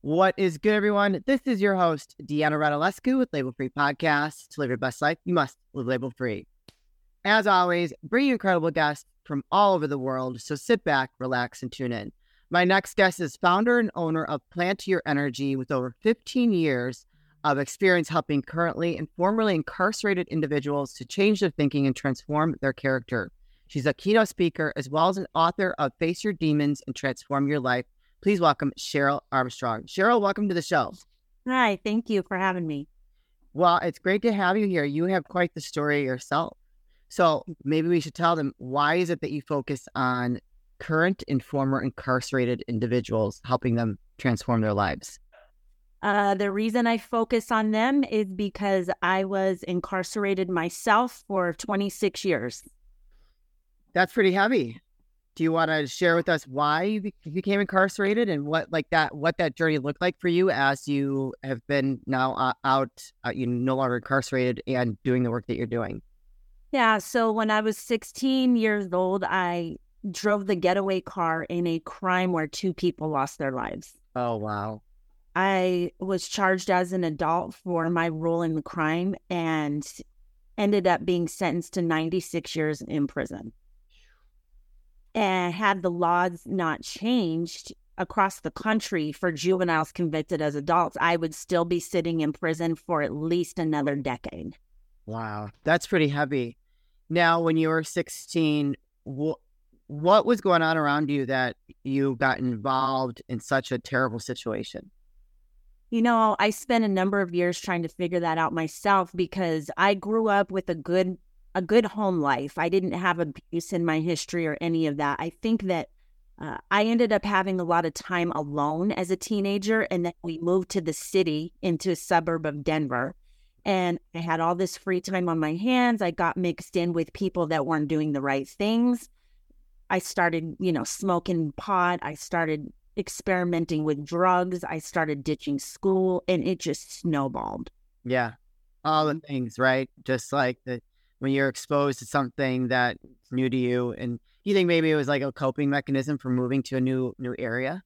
What is good, everyone? This is your host, Deanna Radulescu with Label Free Podcast. To live your best life, you must live label free. As always, bring you incredible guests from all over the world, so sit back, relax, and tune in. My next guest is founder and owner of Plant Your Energy with over 15 years of experience helping currently and formerly incarcerated individuals to change their thinking and transform their character. She's a keynote speaker as well as an author of Face Your Demons and Transform Your Life. Please welcome Cheryl Armstrong. Cheryl, welcome to the show. Hi, thank you for having me. Well, it's great to have you here. You have quite the story yourself. So maybe we should tell them, why is it that you focus on current and former incarcerated individuals, helping them transform their lives? The reason I focus on them is because I was incarcerated myself for 26 years. That's pretty heavy. Do you want to share with us why you became incarcerated and what that journey looked like for you as you have been now out, you're no longer incarcerated and doing the work that you're doing? Yeah, so when I was 16 years old, I drove the getaway car in a crime where 2 people lost their lives. Oh, wow. I was charged as an adult for my role in the crime and ended up being sentenced to 96 years in prison. And had the laws not changed across the country for juveniles convicted as adults, I would still be sitting in prison for at least another decade. Wow, that's pretty heavy. Now, when you were 16, what was going on around you that you got involved in such a terrible situation? You know, I spent a number of years trying to figure that out myself because I grew up with a good home life. I didn't have abuse in my history or any of that. I think that I ended up having a lot of time alone as a teenager, and then we moved to the city into a suburb of Denver, and I had all this free time on my hands. I got mixed in with people that weren't doing the right things. I started, smoking pot. I started experimenting with drugs. I started ditching school, and it just snowballed. Yeah, all the things, right? Just like when you're exposed to something that's new to you, and you think maybe it was like a coping mechanism for moving to a new area?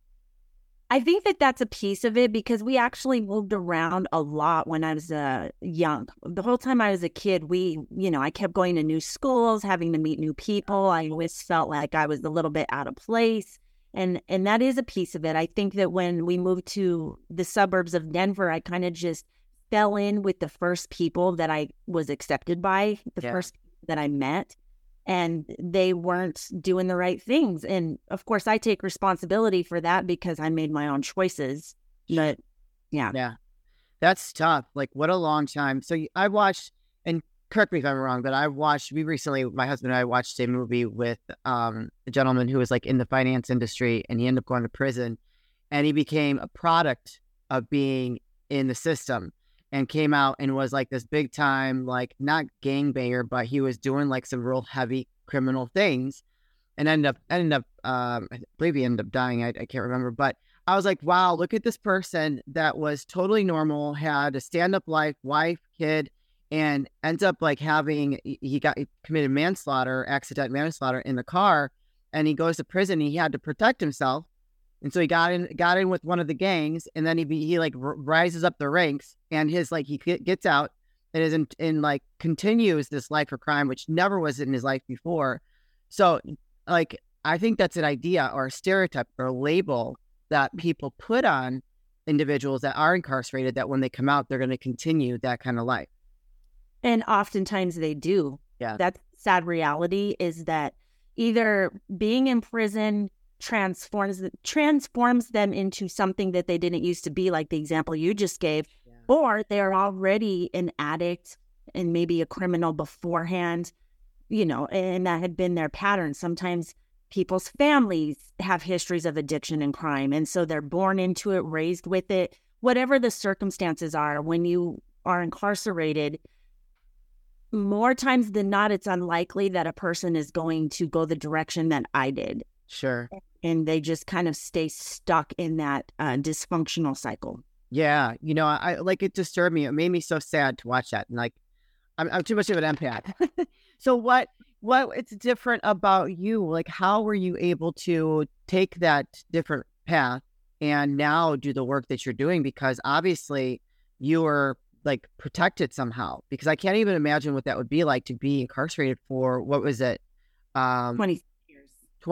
I think that that's a piece of it because we actually moved around a lot when I was young. The whole time I was a kid, I kept going to new schools, having to meet new people. I always felt like I was a little bit out of place. And that is a piece of it. I think that when we moved to the suburbs of Denver, I kind of just fell in with the first people that I was accepted by, first that I met, and they weren't doing the right things. And of course, I take responsibility for that because I made my own choices. But yeah, that's tough. Like, what a long time. So I watched, and correct me if I'm wrong, but we recently, my husband and I watched a movie with a gentleman who was like in the finance industry, and he ended up going to prison, and he became a product of being in the system, and came out and was like this big time, like not gangbanger, but he was doing like some real heavy criminal things, and ended up I believe he ended up dying. I can't remember, but I was like, wow, look at this person that was totally normal, had a stand-up life, wife, kid, and ends up like he committed accidental manslaughter in the car, and he goes to prison. He had to protect himself. And so he got in with one of the gangs, and then he rises up the ranks, and he gets out and is in like continues this life of crime, which never was in his life before. So like, I think that's an idea or a stereotype or a label that people put on individuals that are incarcerated, that when they come out, they're going to continue that kind of life. And oftentimes they do. Yeah. That sad reality is that either being in prison transforms them into something that they didn't used to be, like the example you just gave, or they're already an addict and maybe a criminal beforehand, and that had been their pattern. Sometimes people's families have histories of addiction and crime, and so they're born into it, raised with it. Whatever the circumstances are, when you are incarcerated, more times than not, it's unlikely that a person is going to go the direction that I did. Sure. And they just kind of stay stuck in that dysfunctional cycle. Yeah. I like, it disturbed me. It made me so sad to watch that. And like, I'm too much of an empath. So what it's different about you? Like, how were you able to take that different path and now do the work that you're doing, because obviously you were like protected somehow, because I can't even imagine what that would be like to be incarcerated for, what was it? 20 years.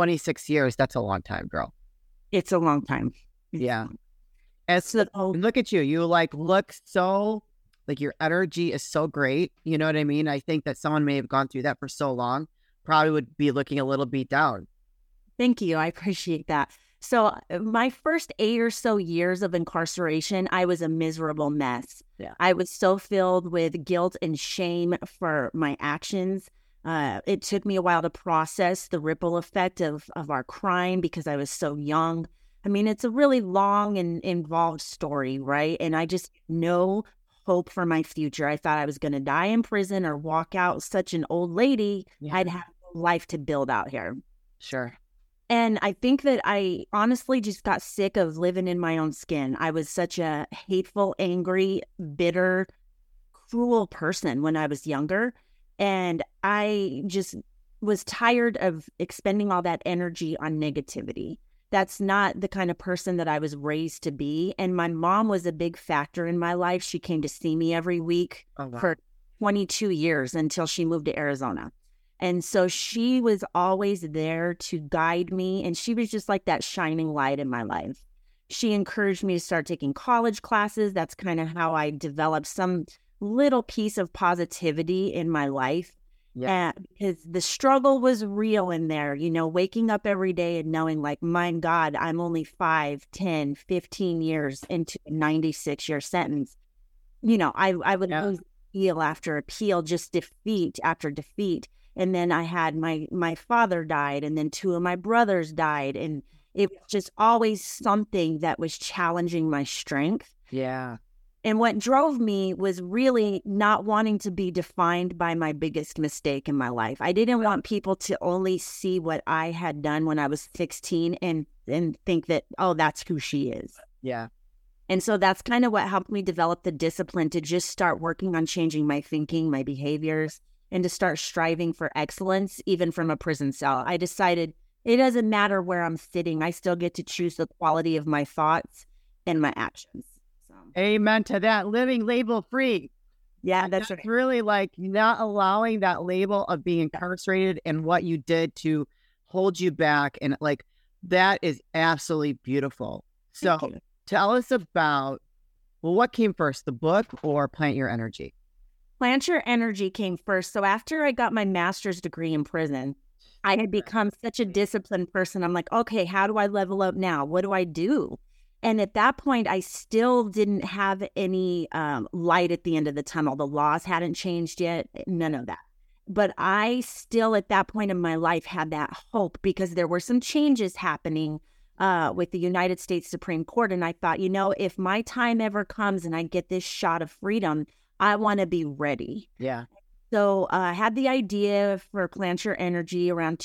26 years. That's a long time, girl. It's a long time. Yeah. And so, look at you. You like look so like your energy is so great. You know what I mean? I think that someone may have gone through that for so long, probably would be looking a little beat down. Thank you. I appreciate that. So my first 8 or so years of incarceration, I was a miserable mess. Yeah. I was so filled with guilt and shame for my actions. It took me a while to process the ripple effect of our crime because I was so young. I mean, it's a really long and involved story, right? And I just no hope for my future. I thought I was going to die in prison or walk out such an old lady. Yeah. I'd have a life to build out here. Sure. And I think that I honestly just got sick of living in my own skin. I was such a hateful, angry, bitter, cruel person when I was younger. And I just was tired of expending all that energy on negativity. That's not the kind of person that I was raised to be. And my mom was a big factor in my life. She came to see me every week for 22 years until she moved to Arizona. And so she was always there to guide me. And she was just like that shining light in my life. She encouraged me to start taking college classes. That's kind of how I developed some little piece of positivity in my life. Yeah. Because the struggle was real in there, you know, waking up every day and knowing like, my God, I'm only 5, 10, 15 years into a 96-year sentence. You know, I would lose appeal after appeal, just defeat after defeat. And then I had my father died, and then 2 of my brothers died. And it was just always something that was challenging my strength. Yeah. And what drove me was really not wanting to be defined by my biggest mistake in my life. I didn't want people to only see what I had done when I was 16 and think that, oh, that's who she is. Yeah. And so that's kind of what helped me develop the discipline to just start working on changing my thinking, my behaviors, and to start striving for excellence, even from a prison cell. I decided it doesn't matter where I'm sitting. I still get to choose the quality of my thoughts and my actions. So. Amen to that. Living label free. Yeah, that's right. Really like not allowing that label of being incarcerated and what you did to hold you back. And like, that is absolutely beautiful. So tell us about, well, what came first, the book or Plant Your Energy? Plant Your Energy came first. So after I got my master's degree in prison, I had become such a disciplined person. I'm like, okay, how do I level up now? What do I do? And at that point, I still didn't have any light at the end of the tunnel. The laws hadn't changed yet, none of that. But I still, at that point in my life, had that hope because there were some changes happening with the United States Supreme Court. And I thought, you know, if my time ever comes and I get this shot of freedom, I want to be ready. Yeah. So I had the idea for Plant Your Energy around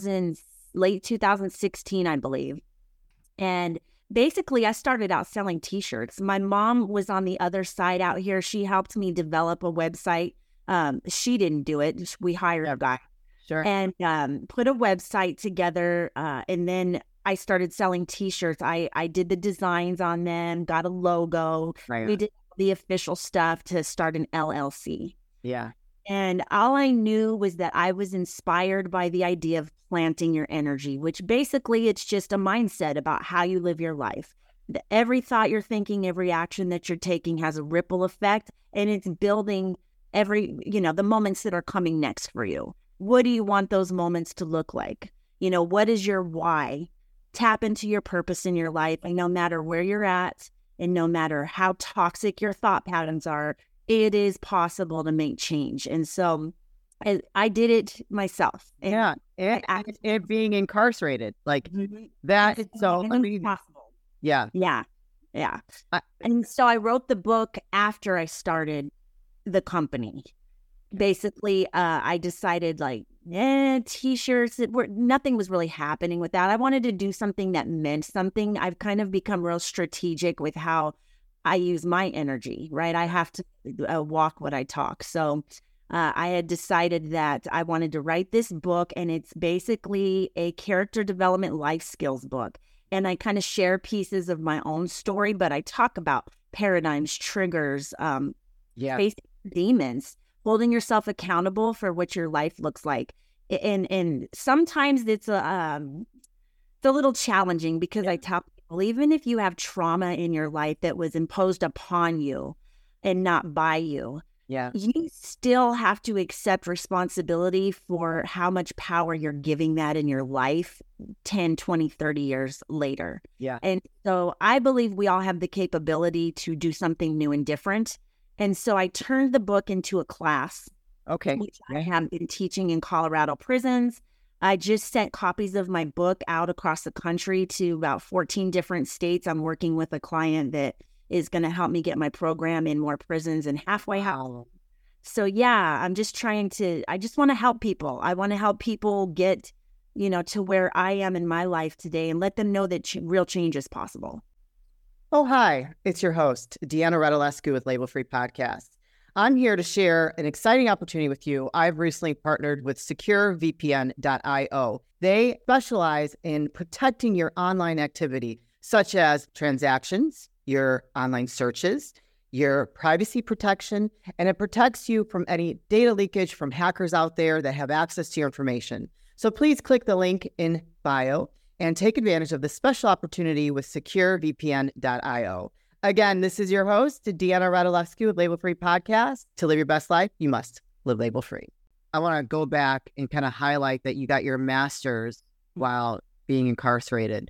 late 2016, I believe. And basically, I started out selling T-shirts. My mom was on the other side out here. She helped me develop a website. She didn't do it. We hired a guy. Sure. And put a website together. And then I started selling T-shirts. I did the designs on them, got a logo. Right. We did the official stuff to start an LLC. Yeah. And all I knew was that I was inspired by the idea of planting your energy, which basically it's just a mindset about how you live your life. Every thought you're thinking, every action that you're taking has a ripple effect, and it's building the moments that are coming next for you. What do you want those moments to look like? You know, what is your why? Tap into your purpose in your life, and no matter where you're at, and no matter how toxic your thought patterns are, it is possible to make change. And so I did it myself. Yeah. It being incarcerated, like that. It's so possible. Yeah. Yeah. Yeah. And so I wrote the book after I started the company. Basically, I decided T-shirts, nothing was really happening with that. I wanted to do something that meant something. I've kind of become real strategic with how I use my energy, right? I have to walk what I talk. So I had decided that I wanted to write this book, and it's basically a character development life skills book. And I kind of share pieces of my own story, but I talk about paradigms, triggers, facing demons, holding yourself accountable for what your life looks like. And sometimes it's a little challenging because I tell people, even if you have trauma in your life that was imposed upon you and not by you, you still have to accept responsibility for how much power you're giving that in your life 10, 20, 30 years later. And so I believe we all have the capability to do something new and different. And so I turned the book into a class. Which I have been teaching in Colorado prisons. I just sent copies of my book out across the country to about 14 different states. I'm working with a client that is going to help me get my program in more prisons and halfway house. So I'm just I just want to help people. I want to help people get, to where I am in my life today and let them know that real change is possible. Oh, hi. It's your host, Deanna Radulescu with Label Free Podcast. I'm here to share an exciting opportunity with you. I've recently partnered with SecureVPN.io. They specialize in protecting your online activity, such as transactions, your online searches, your privacy protection, and it protects you from any data leakage from hackers out there that have access to your information. So please click the link in bio and take advantage of this special opportunity with SecureVPN.io. Again, this is your host, Deanna Radulescu with Label Free Podcast. To live your best life, you must live label free. I want to go back and kind of highlight that you got your master's while being incarcerated.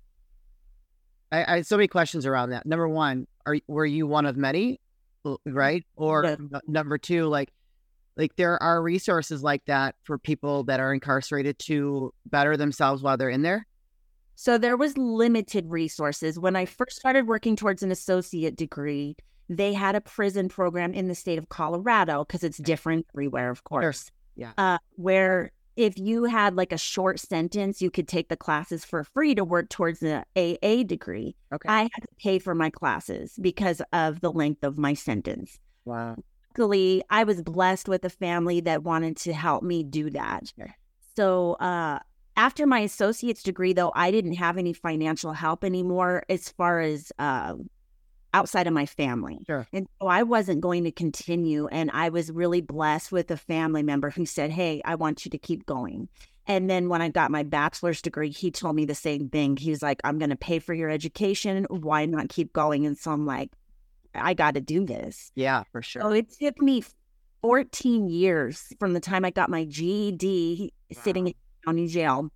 I so many questions around that. Number one, were you one of many, right? Or number two, like there are resources like that for people that are incarcerated to better themselves while they're in there? So there was limited resources. When I first started working towards an associate degree, they had a prison program in the state of Colorado, because it's different everywhere, of course. Where if you had like a short sentence, you could take the classes for free to work towards the AA degree. I had to pay for my classes because of the length of my sentence. Wow. Luckily, I was blessed with a family that wanted to help me do that. So, after my associate's degree, though, I didn't have any financial help anymore as far as outside of my family. And so I wasn't going to continue. And I was really blessed with a family member who said, hey, I want you to keep going. And then when I got my bachelor's degree, he told me the same thing. He was like, I'm going to pay for your education. Why not keep going? And so I'm like, I got to do this. Yeah, for sure. So it took me 14 years from the time I got my GED sitting in county jail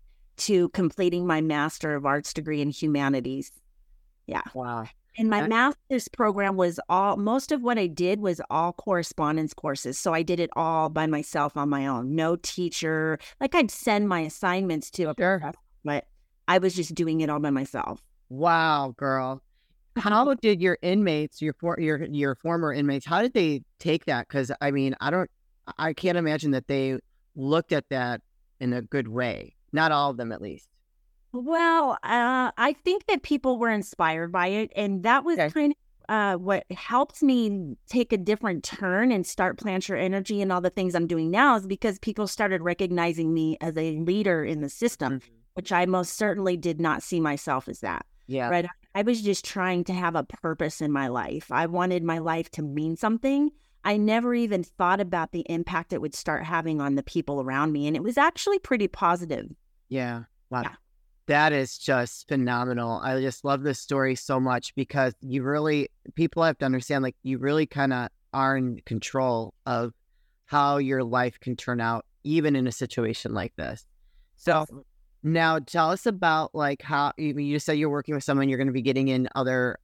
to completing my Master of Arts degree in humanities. Wow. And my master's program was most of what I did was all correspondence courses. So I did it all by myself on my own. No teacher. Like I'd send my assignments to a professor, but I was just doing it all by myself. Wow, girl. How did your inmates, your former inmates, how did they take that? Because I mean, I can't imagine that they looked at that in a good way. Not all of them, at least. Well, I think that people were inspired by it, and that was kind of what helped me take a different turn and start Plant Your Energy and all the things I'm doing now, is because people started recognizing me as a leader in the system, which I most certainly did not see myself as that. Right. I was just trying to have a purpose in my life. I wanted my life to mean something. I never even thought about the impact it would start having on the people around me. And it was actually pretty positive. Yeah. Wow. Yeah. That is just phenomenal. I just love this story so much because people have to understand, like, you really kind of are in control of how your life can turn out, even in a situation like this. So now tell us about, like, how you just said you're working with someone, you're going to be getting in other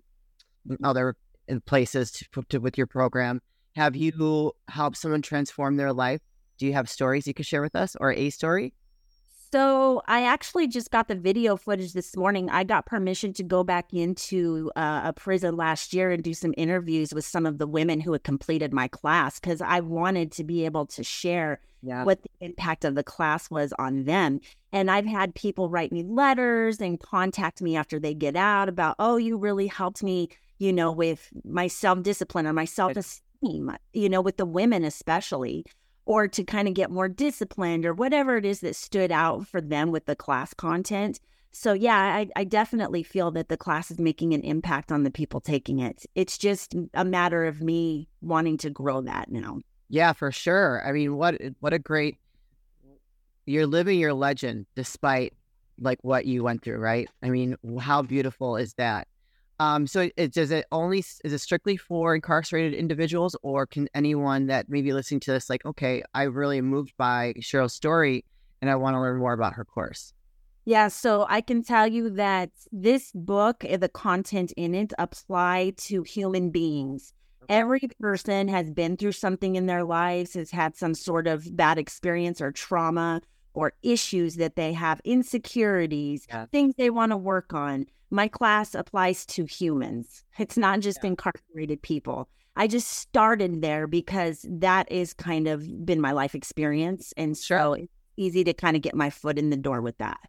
places with your program. Have you helped someone transform their life? Do you have stories you could share with us, or a story? So I actually just got the video footage this morning. I got permission to go back into a prison last year and do some interviews with some of the women who had completed my class, because I wanted to be able to share what the impact of the class was on them. And I've had people write me letters and contact me after they get out about, oh, you really helped me, with my self-discipline or my self-esteem, with the women especially, or to kind of get more disciplined or whatever it is that stood out for them with the class content. So yeah, I definitely feel that the class is making an impact on the people taking it. It's just a matter of me wanting to grow that now. Yeah, for sure. I mean, what a great, you're living your legend despite like what you went through, right? I mean, how beautiful is that? So does it only, is it strictly for incarcerated individuals, or can anyone that may be listening to this, like, okay, I really moved by Cheryl's story and I want to learn more about her course? Yeah, so I can tell you that this book, the content in it apply to human beings. Every person has been through something in their lives, has had some sort of bad experience or trauma or issues that they have, insecurities, things they want to work on. My class applies to humans. It's not just incarcerated people. I just started there because that is kind of been my life experience. And so it's easy to kind of get my foot in the door with that.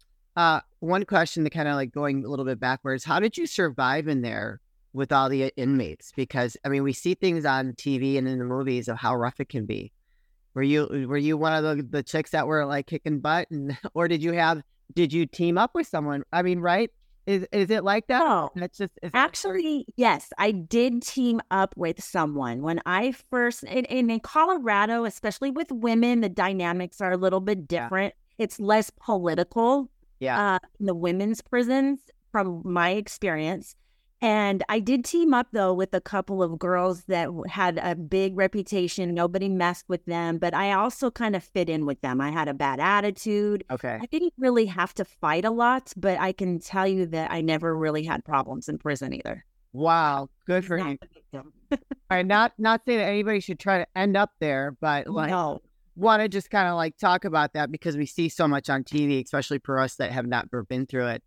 One question that kind of like going a little bit backwards, how did you survive in there with all the inmates? Because I mean, we see things on TV and in the movies of how rough it can be. Were you one of the chicks that were like kicking butt, or did you team up with someone? I mean, right? Is it like that? No, That's just actually, yes, I did team up with someone when I first in Colorado, especially with women, the dynamics are a little bit different. It's less political. In the women's prisons, from my experience. And I did team up, though, with a couple of girls that had a big reputation. Nobody messed with them, but I also kind of fit in with them. I had a bad attitude. Okay. I didn't really have to fight a lot, but I can tell you that I never really had problems in prison either. Wow. Good for you. All right, not saying that anybody should try to end up there, but like, want to just kind of like talk about that because we see so much on TV, especially for us that have not been through it.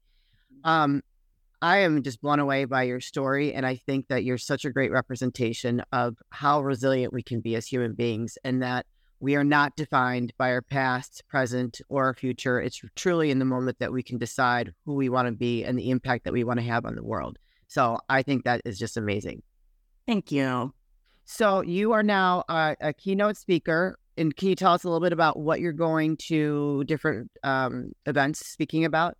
I am just blown away by your story. And I think that you're such a great representation of how resilient we can be as human beings, and that we are not defined by our past, present, or our future. It's truly in the moment that we can decide who we want to be and the impact that we want to have on the world. So I think that is just amazing. Thank you. So you are now a keynote speaker. And can you tell us a little bit about what you're going to different events speaking about?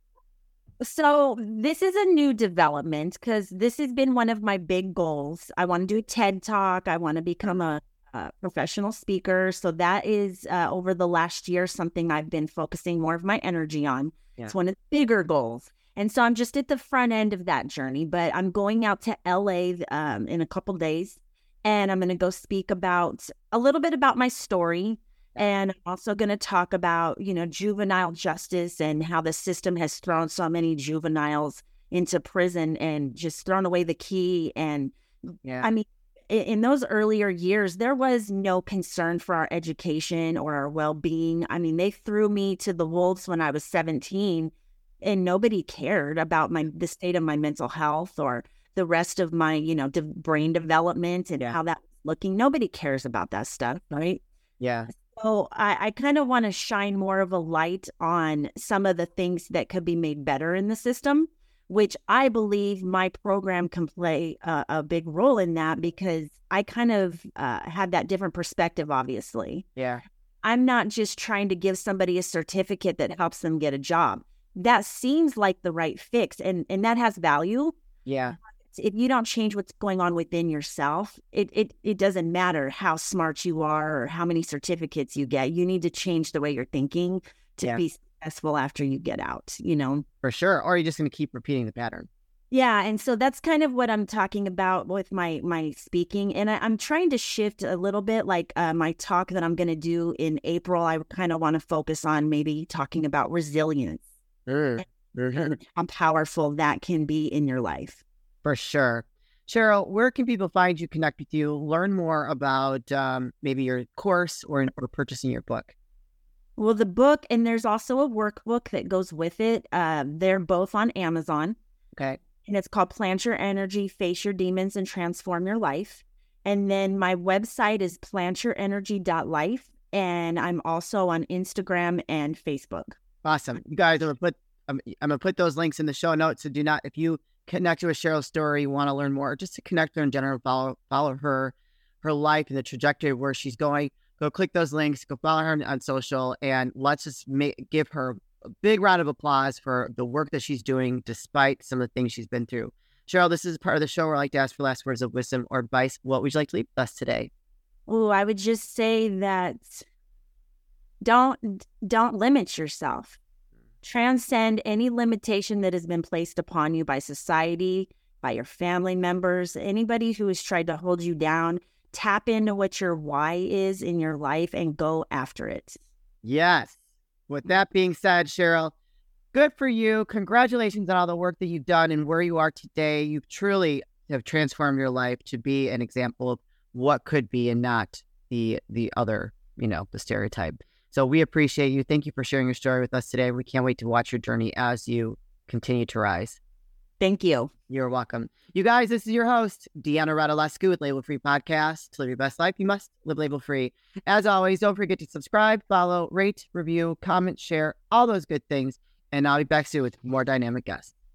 So this is a new development because this has been one of my big goals. I want to do a TED Talk. I want to become a professional speaker. So that is over the last year something I've been focusing more of my energy on. It's one of the bigger goals. And so I'm just at the front end of that journey, but I'm going out to LA in a couple days, and I'm going to go speak about a little bit about my story. And I'm also going to talk about, juvenile justice and how the system has thrown so many juveniles into prison and just thrown away the key. And I mean, in those earlier years, there was no concern for our education or our well-being. I mean, they threw me to the wolves when I was 17, and nobody cared about the state of my mental health or the rest of my, brain development and how that was looking. Nobody cares about that stuff, right? Yeah. So I kind of want to shine more of a light on some of the things that could be made better in the system, which I believe my program can play a big role in that, because I kind of had that different perspective, obviously. Yeah. I'm not just trying to give somebody a certificate that helps them get a job. That seems like the right fix, and that has value. Yeah. If you don't change what's going on within yourself, it doesn't matter how smart you are or how many certificates you get. You need to change the way you're thinking to be successful after you get out, For sure. Or you're just going to keep repeating the pattern. Yeah. And so that's kind of what I'm talking about with my speaking. And I'm trying to shift a little bit, like my talk that I'm going to do in April. I kind of want to focus on maybe talking about resilience and how powerful that can be in your life. For sure. Cheryl, where can people find you, connect with you, learn more about maybe your course or purchasing your book? Well, the book, and there's also a workbook that goes with it. They're both on Amazon. Okay. And it's called Plant Your Energy, Face Your Demons, and Transform Your Life. And then my website is plantyourenergy.life. And I'm also on Instagram and Facebook. Awesome. You guys, I'm gonna put those links in the show notes. So do not, if you connect with Cheryl's story, want to learn more, just to connect her in general, follow her life and the trajectory of where she's going, go click those links, go follow her on social, and let's just give her a big round of applause for the work that she's doing despite some of the things she's been through. Cheryl, this is part of the show where I like to ask for last words of wisdom or advice. What would you like to leave with us today? Oh, I would just say that don't limit yourself. Transcend any limitation that has been placed upon you by society, by your family members, anybody who has tried to hold you down. Tap into what your why is in your life and go after it. Yes. With that being said, Cheryl, good for you. Congratulations on all the work that you've done and where you are today. You truly have transformed your life to be an example of what could be and not the other, the stereotype. So we appreciate you. Thank you for sharing your story with us today. We can't wait to watch your journey as you continue to rise. Thank you. You're welcome. You guys, this is your host, Deanna Radulescu with Label Free Podcast. To live your best life, you must live label free. As always, don't forget to subscribe, follow, rate, review, comment, share, all those good things. And I'll be back soon with more dynamic guests.